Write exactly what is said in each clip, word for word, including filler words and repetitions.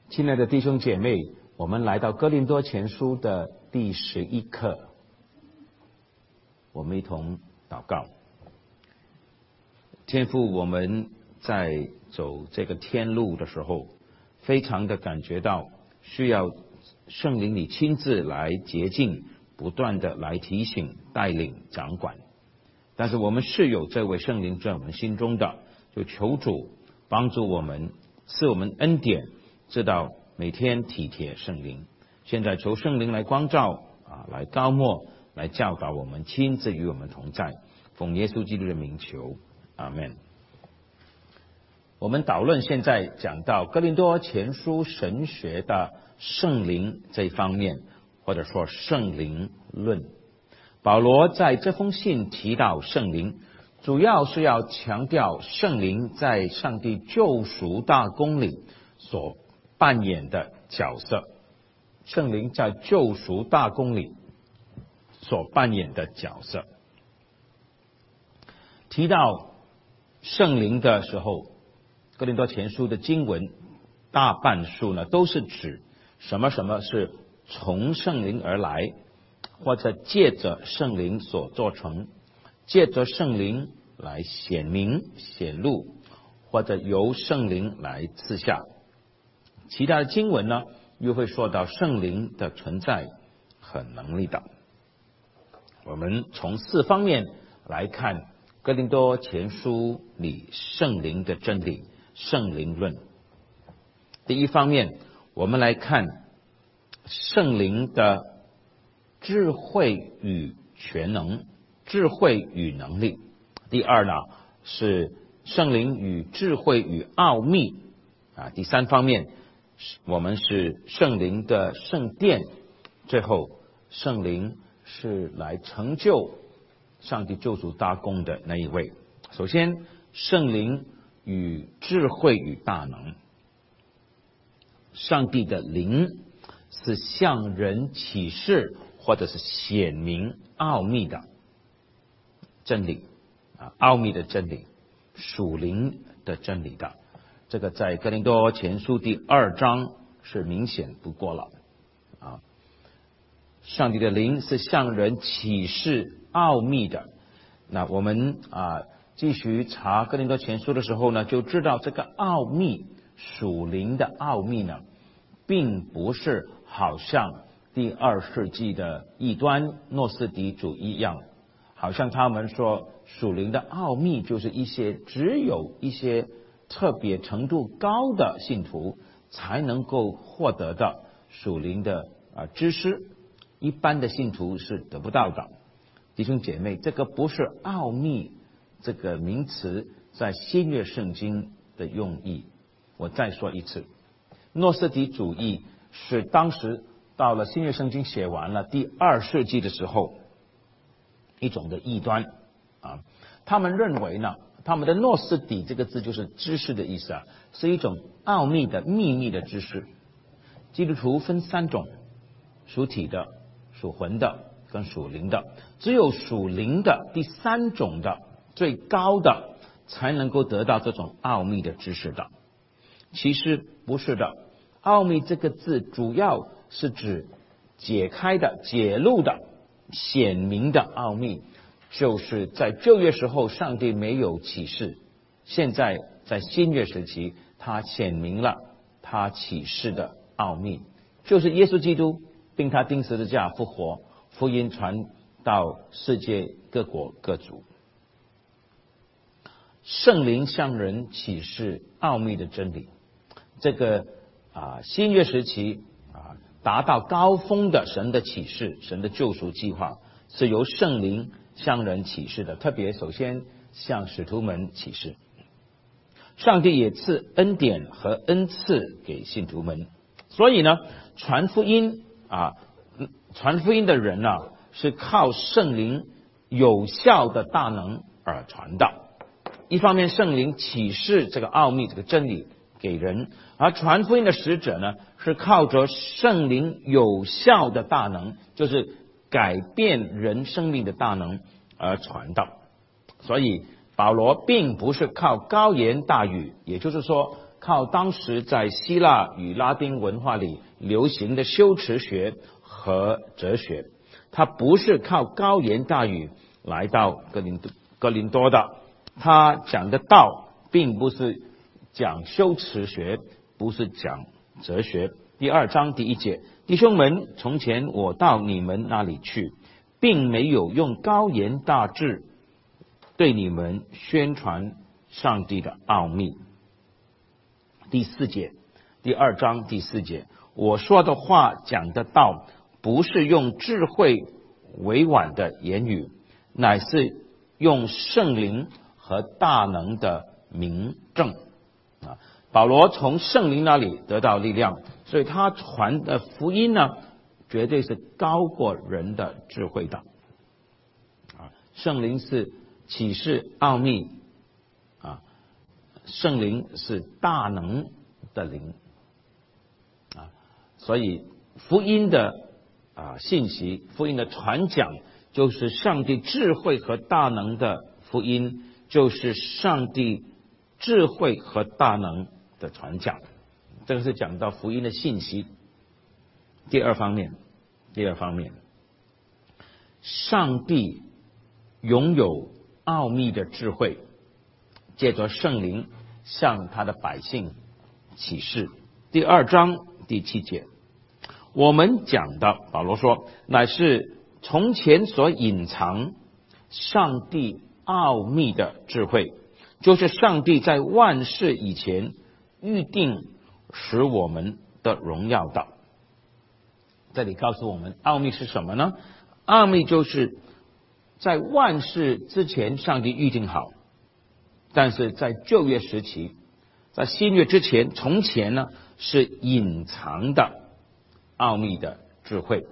亲爱的弟兄姐妹，我们来到哥林多前书的第十一课，我们一同祷告。天父，我们在走这个天路的时候，非常的感觉到需要圣灵你亲自来洁净，不断的来提醒、带领、掌管。但是我们是有这位圣灵在我们心中的，就求主帮助我们，赐我们恩典，知道每天体贴圣灵。现在求圣灵来光照啊，来膏抹，来教导我们，亲自与我们同在。奉耶稣基督的名求，阿们。我们导论现在讲到哥林多前书神学的圣灵这一方面，或者说圣灵论。保罗在这封信提到圣灵，主要是要强调圣灵在上帝救赎大功里所扮演的角色。圣灵在救赎大功里所扮演的角色。提到圣灵的时候，哥林多前书的经文大半数呢，都是指什么什么是从圣灵而来，或者借着圣灵所做成，借着圣灵来显明显露，或者由圣灵来赐下。其他的经文呢，又会说到圣灵的存在和能力的。我们从四方面来看哥林多前书里圣灵的真理，圣灵论。第一方面，我们来看圣灵的智慧与全能，智慧与能力。第二呢，是圣灵与智慧与奥秘啊。第三方面，我们是圣灵的圣殿。最后，圣灵是来成就上帝救赎大功的那一位。首先，圣灵与智慧与大能。上帝的灵是向人启示或者是显明奥秘的真理啊，奥秘的真理，属灵的真理的。这个在哥林多前书第二章是明显不过了啊。上帝的灵是向人启示奥秘的。那我们啊继续查哥林多前书的时候呢，就知道这个奥秘，属灵的奥秘呢，并不是好像第二世纪的异端诺斯底主义一样，好像他们说属灵的奥秘就是一些只有一些特别程度高的信徒才能够获得的属灵的啊知识，一般的信徒是得不到的。弟兄姐妹，这个不是奥秘这个名词在新约圣经的用意。我再说一次，诺斯底主义是当时到了新约圣经写完了第二世纪的时候一种的异端啊。他们认为呢，他们的诺斯底这个字就是知识的意思啊，是一种奥秘的秘密的知识。基督徒分三种，属体的、属魂的跟属灵的，只有属灵的第三种的最高的才能够得到这种奥秘的知识的。其实不是的，奥秘这个字主要是指解开的、解露的、显明的奥秘，就是在旧约时候上帝没有启示，现在在新约时期他显明了他启示的奥秘，就是耶稣基督并他钉十字架复活，福音传到世界各国各族。圣灵向人启示奥秘的真理，这个啊新约时期啊达到高峰的神的启示，神的救赎计划是由圣灵向人启示的，特别首先向使徒们启示。上帝也赐恩典和恩赐给信徒们，所以呢，传福音啊，传福音的人啊，是靠圣灵有效的大能而传道。一方面，圣灵启示这个奥秘、这个真理给人，而传福音的使者呢，是靠着圣灵有效的大能，就是改变人生命的大能而传道。所以保罗并不是靠高言大语，也就是说靠当时在希腊与拉丁文化里流行的修辞学和哲学，他不是靠高言大语来到哥林多哥林多的。他讲的道并不是讲修辞学，不是讲哲学。第二章第一节，弟兄们，从前我到你们那里去，并没有用高言大志对你们宣传上帝的奥秘。第四节，第二章第四节，我说的话讲的道，不是用智慧委婉的言语，乃是用圣灵和大能的明证啊。保罗从圣灵那里得到力量，所以他传的福音呢，绝对是高过人的智慧的啊。圣灵是启示奥秘啊，圣灵是大能的灵啊，所以福音的啊信息，福音的传讲，就是上帝智慧和大能的福音，就是上帝智慧和大能的传讲。这个是讲到福音的信息。第二方面，第二方面，上帝拥有奥秘的智慧，借着圣灵向他的百姓启示。第二章第七节，我们讲的，保罗说，乃是从前所隐藏上帝奥秘的智慧，就是上帝在万事以前预定使我们的荣耀的。这里告诉我们奥秘是什么呢？奥秘就是在万事之前上帝预定好，但是在旧约时期，在新约之前，从前呢是隐藏的奥秘的智慧。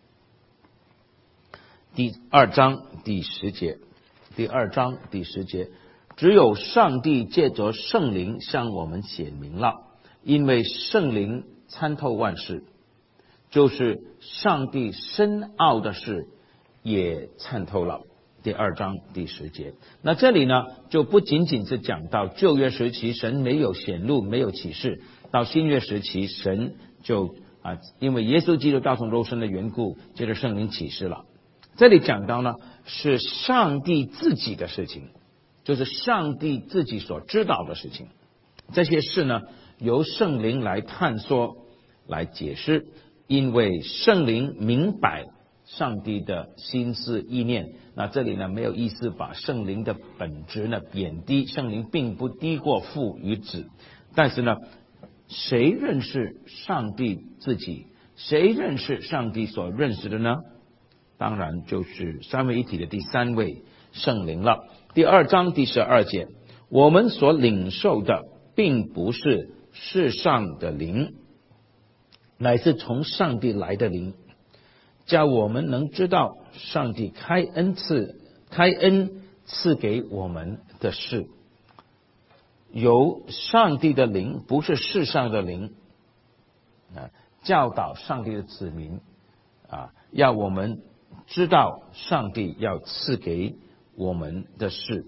第二章第十节，第二章第十节，只有上帝借着圣灵向我们显明了，因为圣灵参透万事，就是上帝深奥的事也参透了。第二章第十节，那这里呢就不仅仅是讲到旧约时期神没有显露，没有启示，到新约时期神就啊因为耶稣基督道成肉身的缘故，借着圣灵启示了。这里讲到呢是上帝自己的事情，就是上帝自己所知道的事情，这些事呢由圣灵来探索来解释，因为圣灵明白上帝的心思意念。那这里呢没有意思把圣灵的本质呢贬低，圣灵并不低过父与子，但是呢谁认识上帝自己，谁认识上帝所认识的呢？当然就是三位一体的第三位圣灵了。第二章第十二节，我们所领受的并不是世上的灵，乃是从上帝来的灵，叫我们能知道上帝开恩赐开恩赐给我们的事。由上帝的灵，不是世上的灵啊，教导上帝的子民啊，要我们知道上帝要赐给我们的事。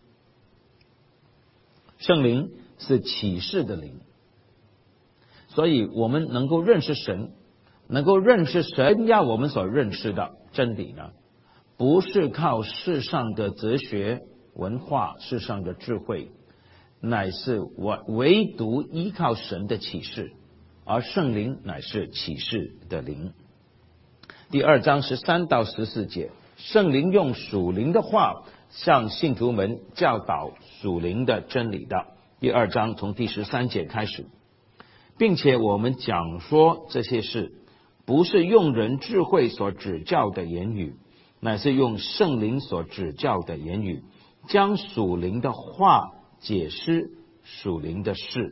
圣灵是启示的灵，所以我们能够认识神，能够认识神要我们所认识的真理呢，不是靠世上的哲学文化，世上的智慧，乃是我唯独依靠神的启示，而圣灵乃是启示的灵。第二章十三到十四节，圣灵用属灵的话向信徒们教导属灵的真理的。第二章从第十三节开始，并且我们讲说这些事，不是用人智慧所指教的言语，乃是用圣灵所指教的言语，将属灵的话解释属灵的事。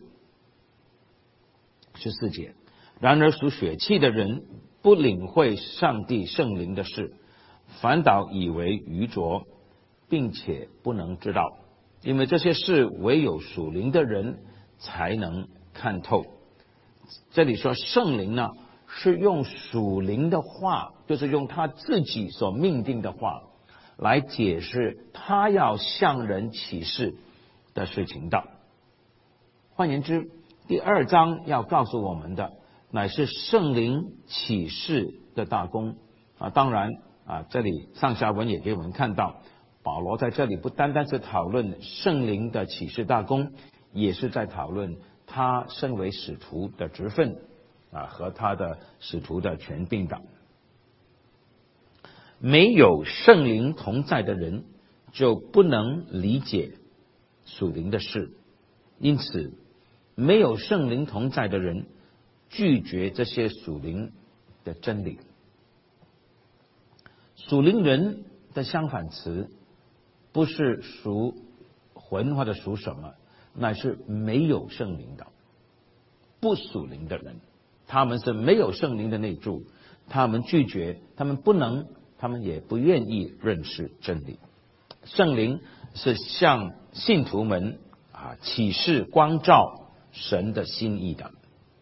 十四节，然而属血气的人不领会上帝圣灵的事，反倒以为愚拙，并且不能知道，因为这些事唯有属灵的人才能看透。这里说圣灵呢是用属灵的话，就是用他自己所命定的话来解释他要向人启示的事情的。换言之， 第二章要告诉我们的乃是圣灵启示的大功啊。当然啊，这里上下文也给我们看到，保罗在这里不单单是讨论圣灵的启示大功，也是在讨论他身为使徒的职分啊和他的使徒的权柄的。没有圣灵同在的人，就不能理解属灵的事，因此没有圣灵同在的人拒绝这些属灵的真理。属灵人的相反词不是属魂或者属什么，乃是没有圣灵的不属灵的人，他们是没有圣灵的内住，他们拒绝，他们不能，他们也不愿意认识真理。圣灵是向信徒们啊启示光照神的心意的。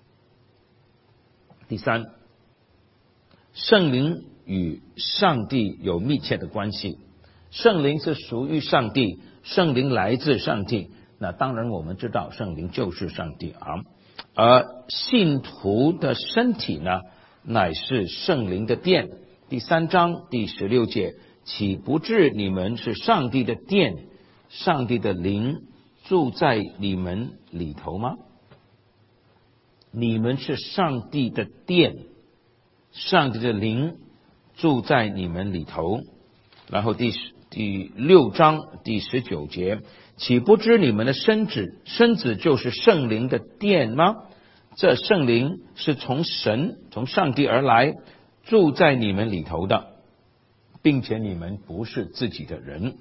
第三，圣灵与上帝有密切的关系。圣灵是属于上帝，圣灵来自上帝，那当然我们知道圣灵就是上帝啊。而信徒的身体呢，乃是圣灵的殿。第三章第十六节，岂不知你们是上帝的殿，上帝的灵住在你们里头吗？你们是上帝的殿，上帝的灵住在你们里头。然后第第六章第十九节，岂不知你们的身子身子就是圣灵的殿吗？这圣灵是从神从上帝而来，住在你们里头的，并且你们不是自己的人。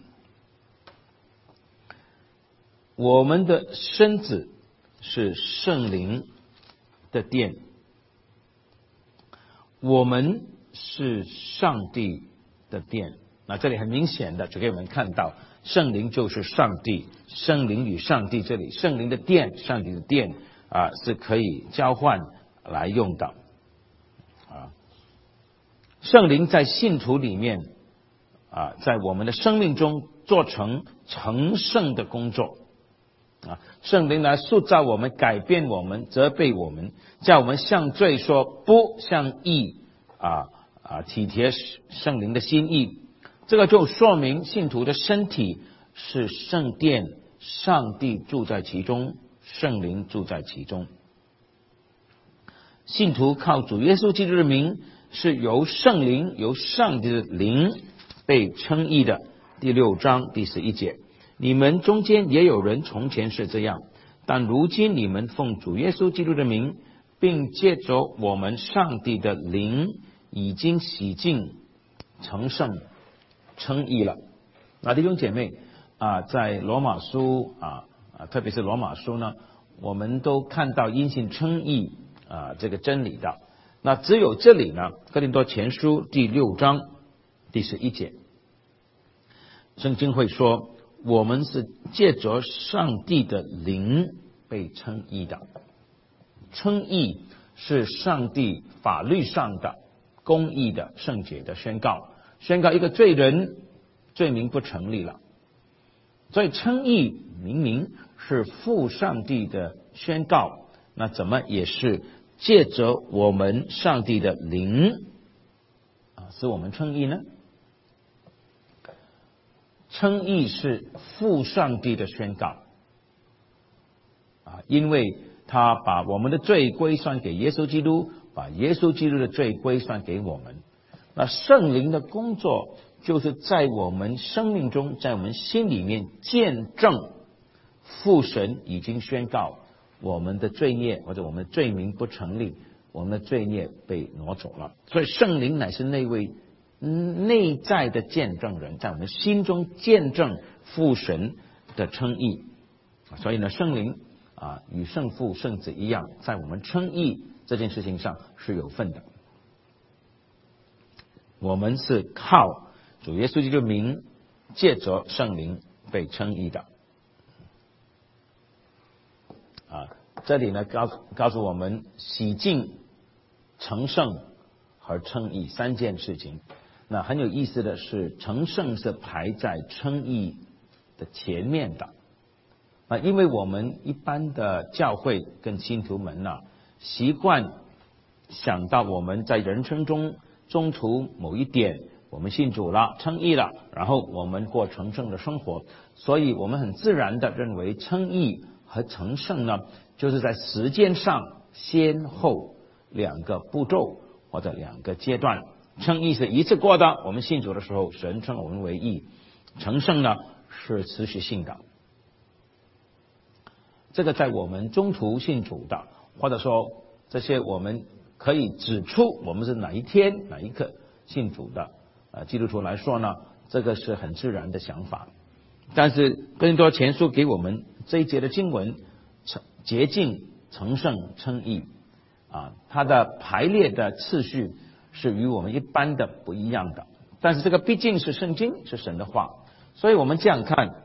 我们的身子是圣灵的殿，我们是上帝的殿。那这里很明显的就给我们看到，圣灵就是上帝，圣灵与上帝，这里圣灵的殿，上帝的殿啊是可以交换来用的啊。圣灵在信徒里面啊，在我们的生命中做成成圣的工作啊。圣灵来塑造我们，改变我们，责备我们，叫我们向罪说不，向义啊啊体贴圣灵的心意。这个就说明信徒的身体是圣殿，上帝住在其中，圣灵住在其中。信徒靠主耶稣基督的名，是由圣灵由上帝的灵被称义的。第六章第十一节，你们中间也有人从前是这样，但如今你们奉主耶稣基督的名，并借着我们上帝的灵，已经洗净成圣称义了。那弟兄姐妹啊，在罗马书啊啊，特别是罗马书呢，我们都看到因信称义啊这个真理的。那只有这里呢，哥林多前书第六章第十一节，圣经会说，我们是借着上帝的灵被称义的。称义是上帝法律上的公义的圣洁的宣告，宣告一个罪人罪名不成立了。所以称义明明是父上帝的宣告，那怎么也是借着我们上帝的灵啊，使我们称义呢？称义是父上帝的宣告啊，因为他把我们的罪归算给耶稣基督，把耶稣基督的罪归算给我们。那圣灵的工作就是在我们生命中，在我们心里面见证父神已经宣告我们的罪孽或者我们的罪名不成立，我们的罪孽被挪走了。所以圣灵乃是那位内在的见证人，在我们心中见证父神的称义。所以呢，圣灵啊与圣父圣子一样，在我们称义这件事情上是有份的。我们是靠主耶稣基督的名，借着圣灵被称义的啊。这里呢告告诉我们洗净、成圣和称义三件事情。那很有意思的是，成圣是排在称义的前面的。 啊，因为我们一般的教会跟信徒们呢，习惯想到我们在人生中中途某一点，我们信主了，称义了，然后我们过成圣的生活，所以我们很自然的认为称义和成圣呢，就是在时间上先后两个步骤或者两个阶段。称义是一次过的，我们信主的时候，神称我们为义；成圣呢是持续性的。这个在我们中途信主的，或者说这些我们可以指出我们是哪一天哪一刻信主的呃基督徒来说呢，这个是很自然的想法。但是哥林多前书给我们这一节的经文，洁净、成圣、称义啊，它的排列的次序是与我们一般的不一样的。但是这个毕竟是圣经，是神的话，所以我们这样看。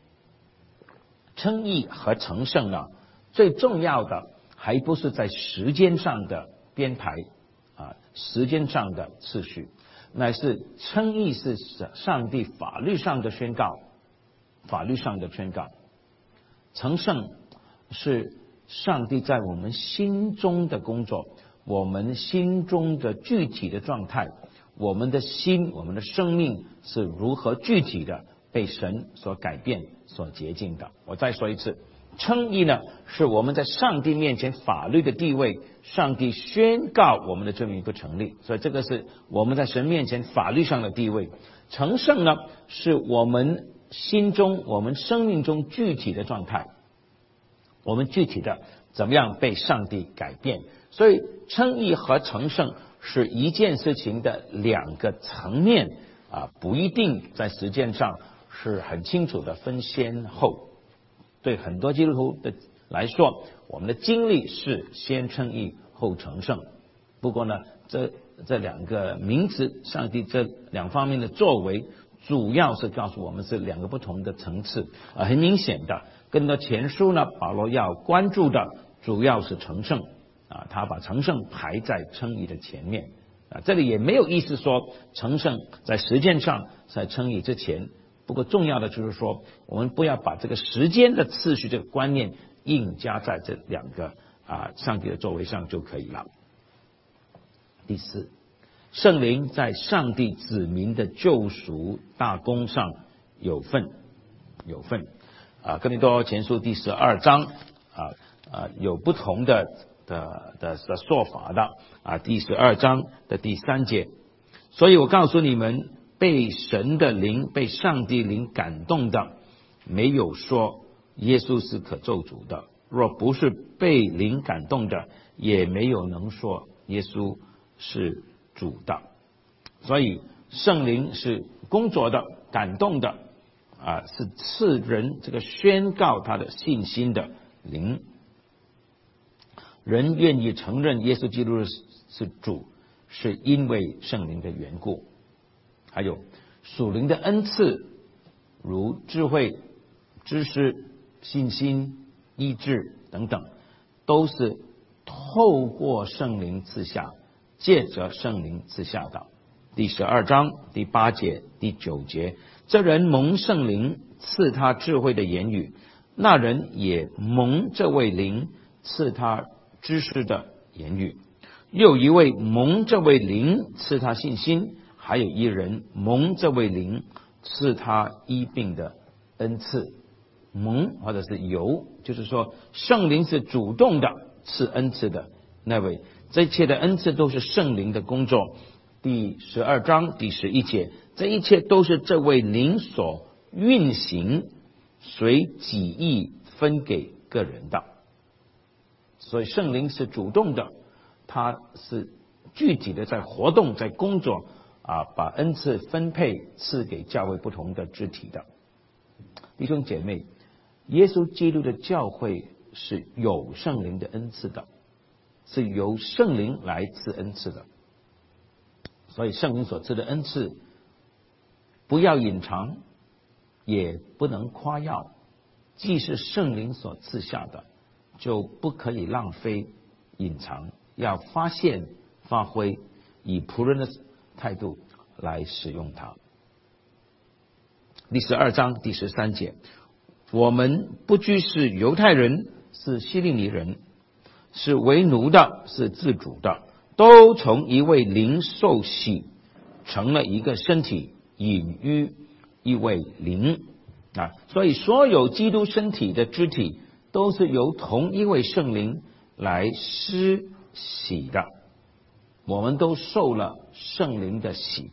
称义和成圣呢，最重要的还不是在时间上的编排啊，时间上的次序，乃是称义是上帝法律上的宣告，法律上的宣告。成圣是上帝在我们心中的工作，我们心中的具体的状态，我们的心，我们的生命是如何具体的被神所改变、所洁净的。我再说一次，称义呢，是我们在上帝面前法律的地位，上帝宣告我们的罪名不成立，所以这个是我们在神面前法律上的地位。成圣呢，是我们心中、我们生命中具体的状态，我们具体的怎么样被上帝改变。所以称义和成圣是一件事情的两个层面啊，不一定在时间上是很清楚的分先后。对很多基督徒的来说，我们的经历是先称义后成圣。不过呢，这这两个名词，上帝这两方面的作为，主要是告诉我们是两个不同的层次啊。很明显的，跟着前书呢，保罗要关注的主要是成圣啊，他把成圣排在称义的前面啊。这里也没有意思说成圣在时间上在称义之前。不过重要的就是说，我们不要把这个时间的次序这个观念硬加在这两个啊上帝的作为上就可以了。第四，圣灵在上帝子民的救赎大功上有份，有份啊。哥林多前书第十二章啊啊有不同的的的的说法的啊。第十二章的第三节，所以我告诉你们，被神的灵、被上帝灵感动的，没有说耶稣是可咒诅的；若不是被灵感动的，也没有能说耶稣是主的。所以圣灵是工作的、感动的啊，是赐人这个宣告他的信心的灵。人愿意承认耶稣基督是主，是因为圣灵的缘故。还有属灵的恩赐，如智慧、知识、信心、医治等等，都是透过圣灵赐下，借着圣灵赐下的。第十二章第八节、第九节，这人蒙圣灵赐他智慧的言语，那人也蒙这位灵赐他知识的言语。又一位蒙这位灵赐他信心，还有一人蒙这位灵赐他医病的恩赐。蒙或者是由，就是说圣灵是主动的赐恩赐的那位，这一切的恩赐都是圣灵的工作。第十二章第十一节，这一切都是这位灵所运行，随己意分给个人的。所以圣灵是主动的，他是具体的在活动，在工作啊，把恩赐分配赐给教会不同的肢体的。弟兄姐妹，耶稣基督的教会是有圣灵的恩赐的，是由圣灵来赐恩赐的。所以圣灵所赐的恩赐不要隐藏，也不能夸耀，既是圣灵所赐下的，就不可以浪费隐藏，要发现发挥，以仆人的态度来使用它。第十二章第十三节， 我们不拘是犹太人，是希利尼人，是为奴的，是自主的，都从一位灵受洗，成了一个身体，隐于一位灵啊。所以所有基督身体的肢体都是由同一位圣灵来施洗的，我们都受了圣灵的洗。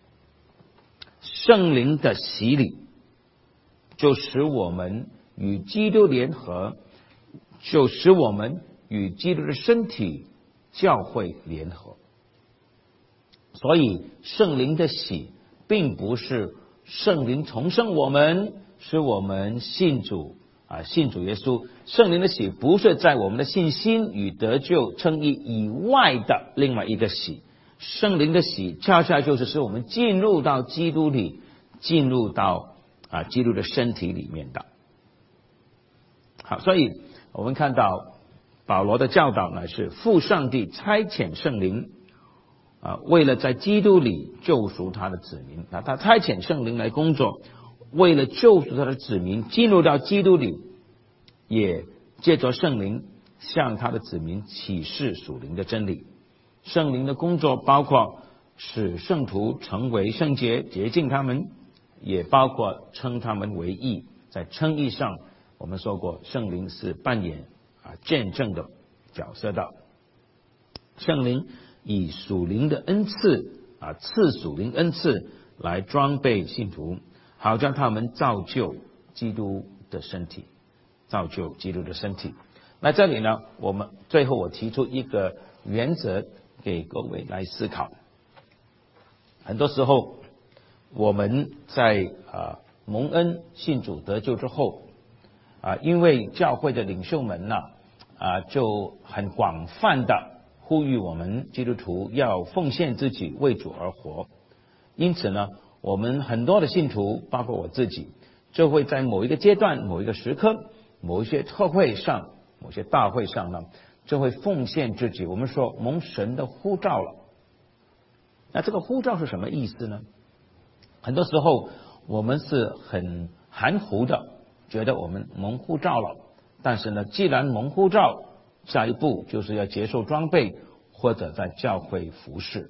圣灵的洗礼就使我们与基督联合，就使我们与基督的身体教会联合。所以圣灵的洗并不是圣灵重生我们，使我们信主啊，信主耶稣。圣灵的洗不是在我们的信心与得救称义以外的另外一个洗，圣灵的洗恰恰就是使我们进入到基督里，进入到啊基督的身体里面的。好，所以我们看到保罗的教导乃是父上帝差遣圣灵啊，为了在基督里救赎他的子民。那他差遣圣灵来工作，为了救赎他的子民进入到基督里，也借着圣灵向他的子民启示属灵的真理。圣灵的工作包括使圣徒成为圣洁，洁净他们，也包括称他们为义。在称义上，我们说过圣灵是扮演啊见证的角色的。圣灵以属灵的恩赐啊赐属灵恩赐来装备信徒，好叫他们造就基督的身体，造就基督的身体。那这里呢，我们最后我提出一个原则给各位来思考。很多时候我们在啊蒙恩信主得救之后啊，因为教会的领袖们呢啊就很广泛的呼吁我们基督徒要奉献自己为主而活，因此呢，我们很多的信徒，包括我自己，就会在某一个阶段、某一个时刻、某一些特会上、某些大会上呢，就会奉献自己。我们说蒙神的呼召了。那这个呼召是什么意思呢？很多时候我们是很含糊的，觉得我们蒙呼召了，但是呢，既然蒙呼召，下一步就是要接受装备，或者在教会服侍。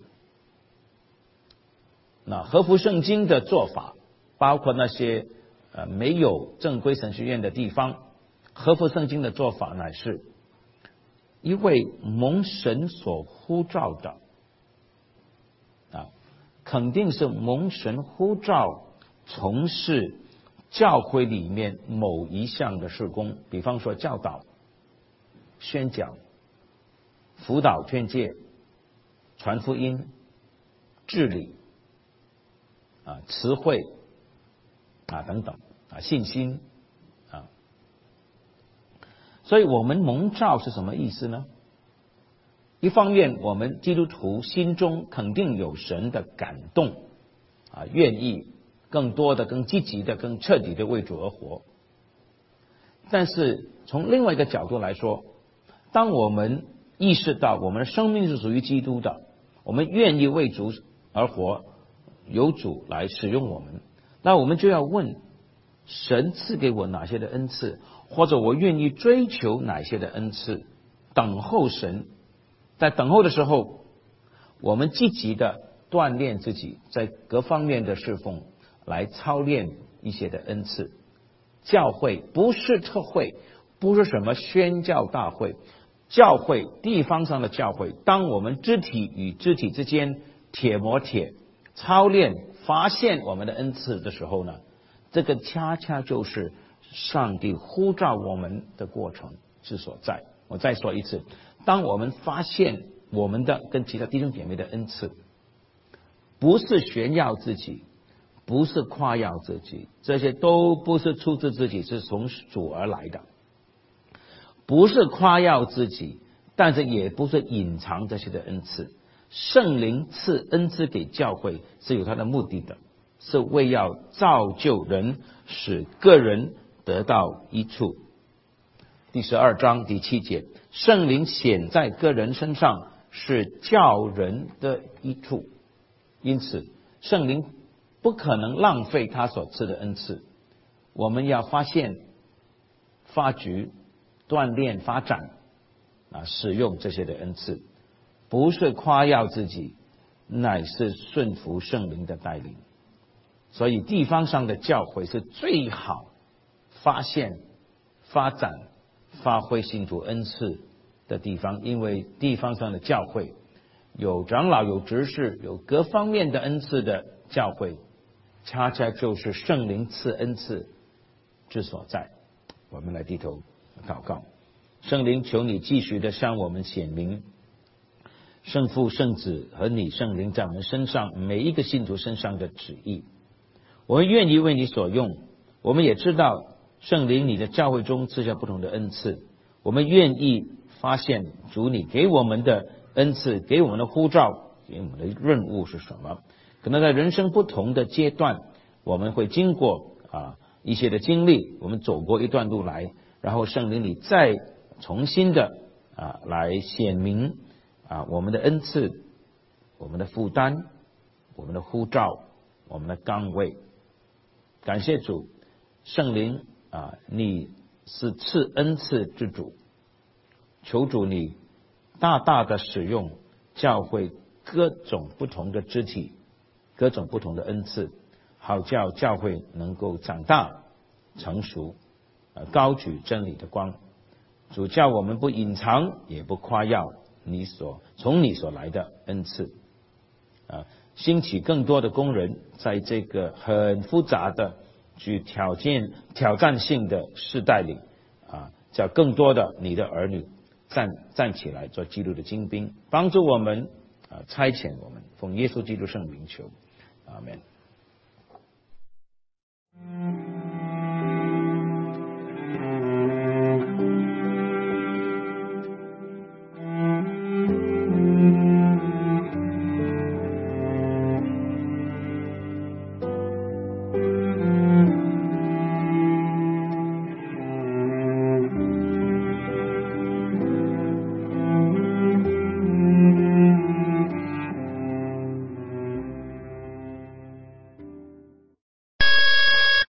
那合乎圣经的做法，包括那些呃没有正规神学院的地方，合乎圣经的做法乃是一位蒙神所呼召的啊，肯定是蒙神呼召从事教会里面某一项的事工，比方说教导、宣讲、辅导劝诫、传福音、治理啊、词汇啊等等啊、信心啊。所以我们蒙召是什么意思呢？一方面我们基督徒心中肯定有神的感动啊，愿意更多的、更积极的、更彻底的为主而活。但是从另外一个角度来说，当我们意识到我们的生命是属于基督的，我们愿意为主而活，由主来使用我们，那我们就要问，神赐给我哪些的恩赐，或者我愿意追求哪些的恩赐，等候神。在等候的时候，我们积极的锻炼自己在各方面的侍奉，来操练一些的恩赐。教会不是特会，不是什么宣教大会，教会地方上的教会，当我们肢体与肢体之间铁磨铁，操练发现我们的恩赐的时候呢，这个恰恰就是上帝呼召我们的过程之所在。我再说一次，当我们发现我们的跟其他弟兄姐妹的恩赐，不是炫耀自己，不是夸耀自己，这些都不是出自自己，是从主而来的。不是夸耀自己，但是也不是隐藏这些的恩赐。圣灵赐恩赐给教会是有它的目的的，是为要造就人，使个人得到益处。第十二章第七节，圣灵显在个人身上，是叫人的益处。因此圣灵不可能浪费他所赐的恩赐，我们要发现发掘、锻炼、发展啊，使用这些的恩赐，不是夸耀自己，乃是顺服圣灵的带领。所以地方上的教会是最好发现、发展、发挥信徒恩赐的地方，因为地方上的教会有长老、有执事、有各方面的恩赐的教会，恰恰就是圣灵赐恩赐之所在。我们来低头祷告。圣灵，求你继续的向我们显明圣父、圣子和你圣灵在我们身上每一个信徒身上的旨意。我们愿意为你所用，我们也知道圣灵你的教会中赐下不同的恩赐，我们愿意发现主你给我们的恩赐，给我们的呼召，给我们的任务是什么。可能在人生不同的阶段，我们会经过啊一些的经历，我们走过一段路来，然后圣灵你再重新的啊来显明啊我们的恩赐、我们的负担、我们的呼召、我们的岗位。感谢主，圣灵啊，你是赐恩赐之主，求主你大大的使用教会各种不同的肢体，各种不同的恩赐，好叫教会能够长大成熟，呃，高举真理的光。主叫我们不隐藏，也不夸耀你所从你所来的恩赐，啊，兴起更多的工人，在这个很复杂的、具挑战挑战性的世代里，啊，叫更多的你的儿女站站起来做基督的精兵，帮助我们啊，差遣我们，奉耶稣基督圣名求，阿们。